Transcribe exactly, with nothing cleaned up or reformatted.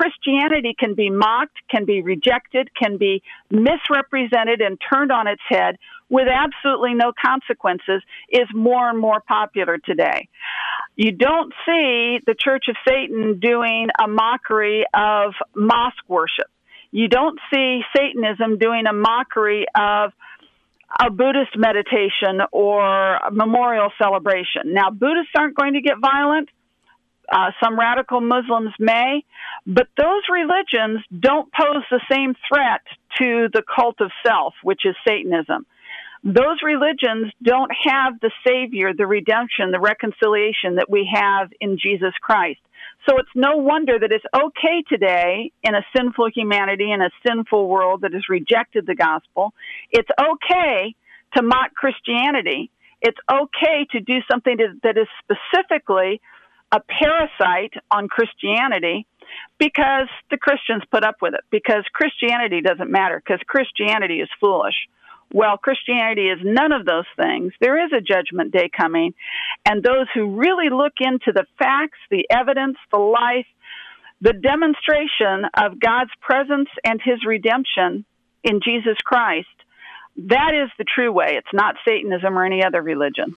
Christianity can be mocked, can be rejected, can be misrepresented and turned on its head with absolutely no consequences is more and more popular today. You don't see the Church of Satan doing a mockery of mosque worship. You don't see Satanism doing a mockery of a Buddhist meditation or a memorial celebration. Now, Buddhists aren't going to get violent. Uh, some radical Muslims may, but those religions don't pose the same threat to the cult of self, which is Satanism. Those religions don't have the Savior, the redemption, the reconciliation that we have in Jesus Christ. So it's no wonder that it's okay today in a sinful humanity, in a sinful world that has rejected the gospel. It's okay to mock Christianity. It's okay to do something that is specifically a parasite on Christianity because the Christians put up with it, because Christianity doesn't matter, because Christianity is foolish. Well, Christianity is none of those things. There is a judgment day coming, and those who really look into the facts, the evidence, the life, the demonstration of God's presence and his redemption in Jesus Christ, that is the true way. It's not Satanism or any other religion.